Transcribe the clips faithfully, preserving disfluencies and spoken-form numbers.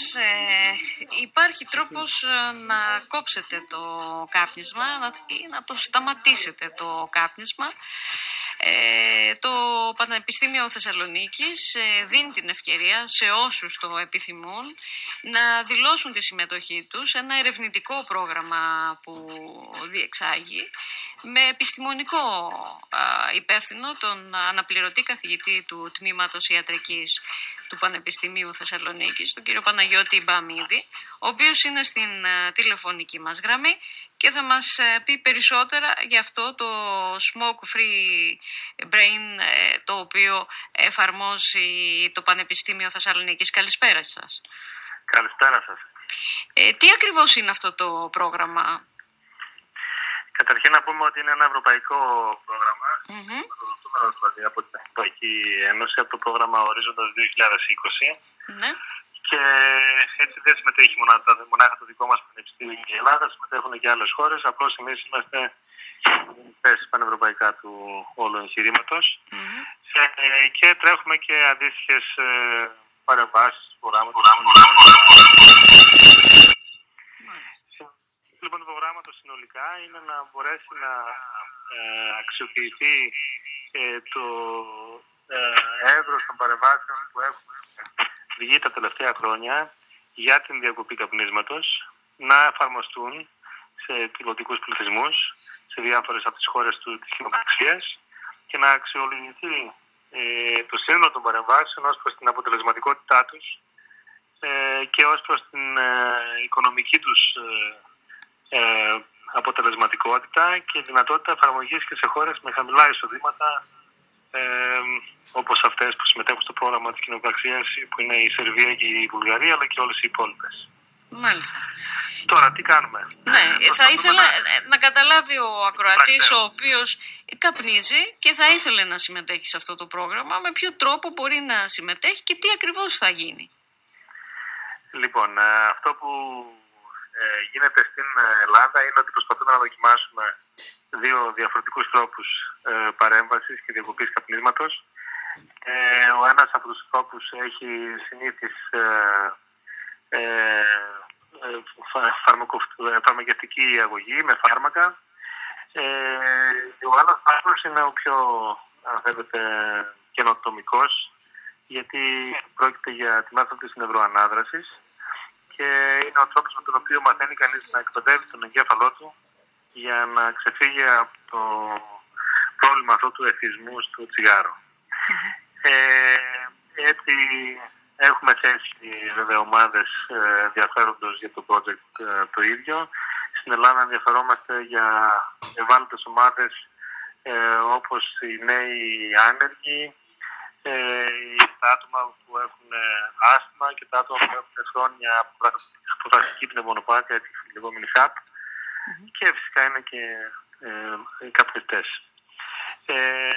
μας, ε, υπάρχει τρόπος να κόψετε το κάπνισμα να, ή να το σταματήσετε το κάπνισμα. Ε, το Πανεπιστήμιο Θεσσαλονίκης ε, δίνει την ευκαιρία σε όσους το επιθυμούν να δηλώσουν τη συμμετοχή τους σε ένα ερευνητικό πρόγραμμα που διεξάγει με επιστημονικό α, υπεύθυνο τον αναπληρωτή καθηγητή του Τμήματος Ιατρικής του Πανεπιστημίου Θεσσαλονίκης, τον κύριο Παναγιώτη Μπαμίδη, ο οποίος είναι στην α, τηλεφωνική μας γραμμή και θα μας α, πει περισσότερα για αυτό το Smoke Free Brain ε, το οποίο εφαρμόζει το Πανεπιστήμιο Θεσσαλονίκης. Καλησπέρα σας. Καλησπέρα σας. Ε, τι ακριβώς είναι αυτό το πρόγραμμα? Καταρχήν να πούμε ότι είναι ένα ευρωπαϊκό πρόγραμμα, Mm-hmm. δηλαδή από την Ευρωπαϊκή Ένωση, από το πρόγραμμα Ορίζοντας δύο χιλιάδες είκοσι. Ναι. Και έτσι δεν συμμετέχει μονάχα, μονάχα το δικό μας Πανεπιστήμιο και η Ελλάδα, συμμετέχουν και άλλες χώρες. Απλώς εμείς είμαστε θέσεις πανευρωπαϊκά του όλου εγχειρήματος. Mm-hmm. Ε, και τρέχουμε και αντίστοιχες ε, παρεμβάσεις, προγράμματα. Λοιπόν, το προγράμματος συνολικά είναι να μπορέσει να ε, αξιοποιηθεί ε, το ε, εύρος των παρεμβάσεων που έχουν βγει τα τελευταία χρόνια για την διακοπή καπνίσματος, να εφαρμοστούν σε πιλωτικούς πληθυσμούς σε διάφορες από τις χώρες του, της κοινοπραξίας και να αξιολογηθεί ε, το σύνολο των παρεμβάσεων ως προς την αποτελεσματικότητά τους ε, και ως προς την ε, οικονομική τους ε, Ε, αποτελεσματικότητα και δυνατότητα εφαρμογής και σε χώρες με χαμηλά εισοδήματα ε, όπως αυτές που συμμετέχουν στο πρόγραμμα της κοινοπραξίας, που είναι η Σερβία και η Βουλγαρία, αλλά και όλες οι υπόλοιπες. Μάλιστα. Τώρα τι κάνουμε? Ναι, θα ήθελα να... να καταλάβει ο ακροατής, ο οποίος καπνίζει και θα ήθελε να συμμετέχει σε αυτό το πρόγραμμα, με ποιο τρόπο μπορεί να συμμετέχει και τι ακριβώς θα γίνει. Λοιπόν, αυτό που Ε, γίνεται στην Ελλάδα είναι ότι προσπαθούμε να δοκιμάσουμε δύο διαφορετικούς τρόπους ε, παρέμβασης και διακοπής καπνίσματος. Ε, ο ένας από τους τρόπους έχει συνήθις ε, ε, ε, φαρμακευτική αγωγή με φάρμακα. Ε, ο άλλος τρόπος είναι ο πιο, αν θέλετε, καινοτομικός, γιατί πρόκειται για τη μέθοδο της νευροανάδρασης και είναι ο τρόπος με τον οποίο μαθαίνει κανείς να εκπαιδεύει τον εγκέφαλό του για να ξεφύγει από το πρόβλημα αυτό του εθισμού στο τσιγάρο. Mm-hmm. Ε, έτσι έχουμε θέσει βέβαια ομάδες ε, ενδιαφέροντος για το project ε, το ίδιο. Στην Ελλάδα ενδιαφερόμαστε για ευάλωτες ομάδες ε, όπως οι νέοι άνεργοι, Ε, τα άτομα που έχουν άσθμα και τα άτομα που έχουν χρόνια από δραστική πνευμονοπάθεια, τη λεγόμενη χαπ, mm-hmm. και φυσικά είναι και ε, οι καπνιστές. Ε,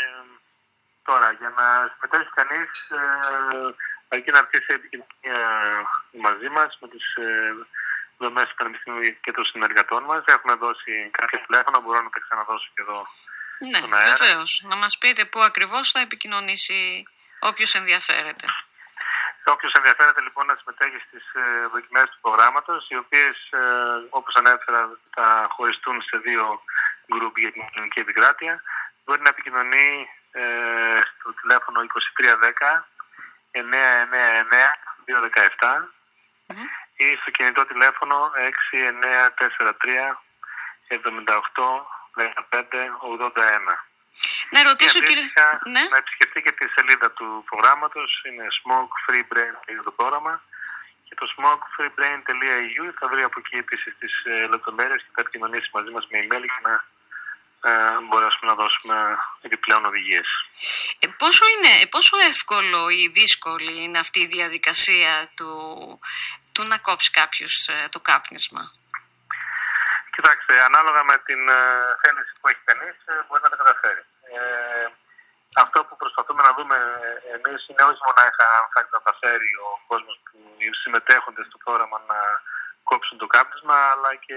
τώρα, για να συμμετέχει κανείς, ε, αρκεί να έρθει σε επικοινωνία μαζί μας με τις ε, δομές του Πανεπιστημίου και των συνεργατών μας. Έχουμε δώσει κάποια τηλέφωνα, μπορώ να τα ξαναδώσω και εδώ. Ναι, βεβαίως. Να μας πείτε πού ακριβώς θα επικοινωνήσει όποιος ενδιαφέρεται. Όποιος ενδιαφέρεται λοιπόν να συμμετέχει στις ε, δοκιμές του προγράμματος, οι οποίες ε, όπως ανέφερα θα χωριστούν σε δύο γκρουπ για την κοινωνική επικράτεια, μπορεί να επικοινωνεί ε, στο τηλέφωνο είκοσι τρία δέκα εννιακόσια ενενήντα εννέα διακόσια δεκαεπτά mm-hmm. ή στο κινητό τηλέφωνο έξι εννέα τέσσερα τρία εβδομήντα οκτώ δεκαπέντε ογδόντα ένα. Να ρωτήσω, και κύριε... Ναι. Να επισκεφτεί και τη σελίδα του προγράμματος, είναι smoke free brain για το πρόγραμμα, και το smoke free brain τελεία e u θα βρει από εκεί επίσης τις ε, λεπτομέρειες και θα επικοινωνήσει μαζί μας με email για να ε, μπορέσουμε να δώσουμε επιπλέον οδηγίες. Ε, πόσο, είναι, πόσο εύκολο ή δύσκολη είναι αυτή η διαδικασία του, του να κόψει κάποιος ε, το κάπνισμα? Κοιτάξτε, ανάλογα με την ε, θέληση που έχει κανείς, ε, μπορεί να τα καταφέρει. Ε, αυτό που προσπαθούμε να δούμε εμείς είναι όχι μονάχα αν θα καταφέρει ο κόσμος που συμμετέχονται στο πρόγραμμα να κόψουν το κάπνισμα, αλλά και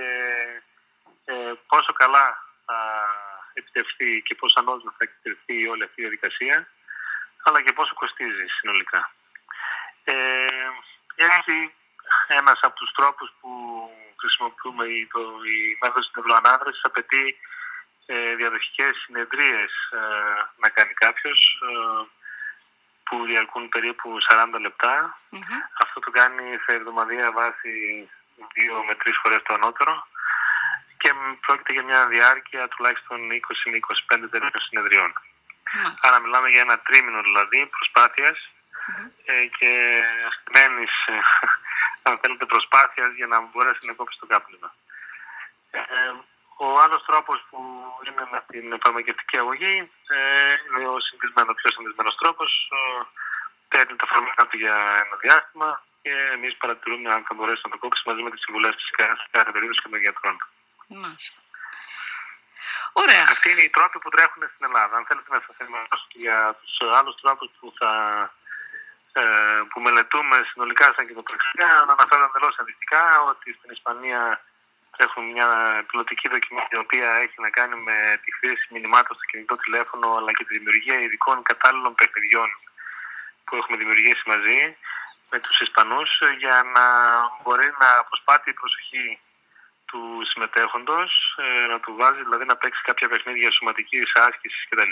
ε, πόσο καλά θα επιτευχθεί και πόσο ανώδυνα θα επιτευχθεί όλη αυτή η διαδικασία, αλλά και πόσο κοστίζει συνολικά. Ε, έτσι, ένας από τους τρόπους που χρησιμοποιούμε, η, το, η μέθοδος της νευροανάδρασης απαιτεί ε, διαδοχικές συνεδρίες ε, να κάνει κάποιος, ε, που διαρκούν περίπου σαράντα λεπτά. Mm-hmm. Αυτό το κάνει σε εβδομαδιαία βάση δύο με τρεις φορές το ανώτερο και πρόκειται για μια διάρκεια τουλάχιστον είκοσι με είκοσι πέντε τέτοιων συνεδριών. Mm-hmm. Άρα μιλάμε για ένα τρίμηνο δηλαδή προσπάθειας mm-hmm. ε, και μένεις, ε, αν θέλετε, προσπάθειας για να μπορέσει να κόψει το κάπνισμα. Ε, ο άλλος τρόπος που είναι με την φαρμακευτική αγωγή ε, είναι ο συνδυσμένο, πιο συνδυσμένος τρόπος. Ε, παίρνει τα φάρμακα του για ένα διάστημα και εμείς παρατηρούμε αν θα μπορέσει να το κόψει μαζί με τις συμβουλές της κάθε περίπτωση και των γιατρών. Μάλιστα. Ωραία. Αυτοί είναι οι τρόποι που τρέχουν στην Ελλάδα. Αν θέλετε να σας ενημερώσω για τους άλλους τρόπους που, θα, ε, που μελετούμε συνολικά σαν κοινοπραξία, να αναφέρω εντελώς ενδεικτικά ότι στην Ισπανία έχουμε μια πιλωτική δοκιμή η οποία έχει να κάνει με τη χρήση μηνυμάτων στο κινητό τηλέφωνο αλλά και τη δημιουργία ειδικών κατάλληλων παιχνιδιών που έχουμε δημιουργήσει μαζί με τους Ισπανούς για να μπορεί να αποσπάτει η προσοχή του συμμετέχοντος, να του βάζει δηλαδή να παίξει κάποια παιχνίδια σωματικής άσκησης κτλ.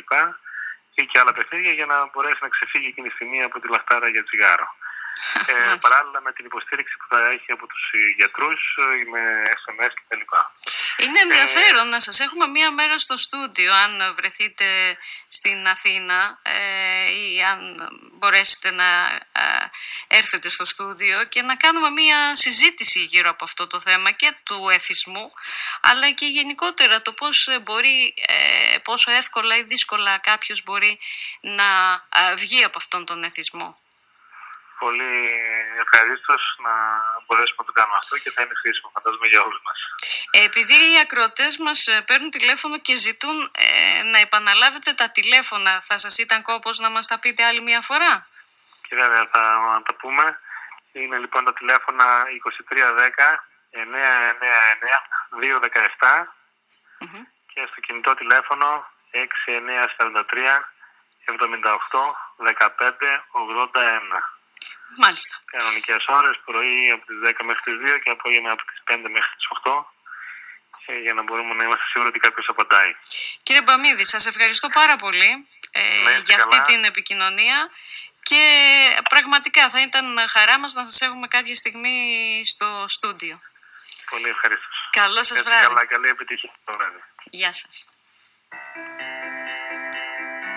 Ή και άλλα παιχνίδια για να μπορέσει να ξεφύγει εκείνη τη στιγμή από τη λαχτάρα για τσιγάρο. ε, παράλληλα με την υποστήριξη που θα έχει από τους γιατρούς ή με ες εμ ες κτλ. Είναι ενδιαφέρον ε, να σας έχουμε μία μέρα στο στούντιο αν βρεθείτε στην Αθήνα ε, ή αν μπορέσετε να ε, έρθετε στο στούντιο και να κάνουμε μία συζήτηση γύρω από αυτό το θέμα και του εθισμού αλλά και γενικότερα το πώς μπορεί, ε, πόσο εύκολα ή δύσκολα κάποιος μπορεί να ε, βγει από αυτόν τον εθισμό. Πολύ ευχαρίστως να μπορέσουμε να το κάνουμε αυτό και θα είναι χρήσιμο φαντάζομαι για όλους μας. Επειδή οι ακροατές μας παίρνουν τηλέφωνο και ζητούν ε, να επαναλάβετε τα τηλέφωνα, θα σας ήταν κόπος να μας τα πείτε άλλη μια φορά? Και βέβαια θα τα πούμε. Είναι λοιπόν τα τηλέφωνα είκοσι τρία δέκα εννιακόσια ενενήντα εννέα διακόσια δεκαεπτά mm-hmm. και στο κινητό τηλέφωνο έξι εννιά τέσσερα τρία εβδομήντα οκτώ δεκαπέντε ογδόντα ένα. Μάλιστα. Κανονικές ώρες, πρωί από τις δέκα μέχρι τις δύο και απόγευμα από τις πέντε μέχρι τις οκτώ για να μπορούμε να είμαστε σίγουροι ότι κάποιος απαντάει. Κύριε Μπαμίδη, σας ευχαριστώ πάρα πολύ ε, για αυτή καλά. την επικοινωνία και πραγματικά θα ήταν χαρά μας να σας έχουμε κάποια στιγμή στο στούντιο. Πολύ ευχαριστώ. Καλό σας βράδυ. Καλά, καλή επιτυχία. Γεια σας.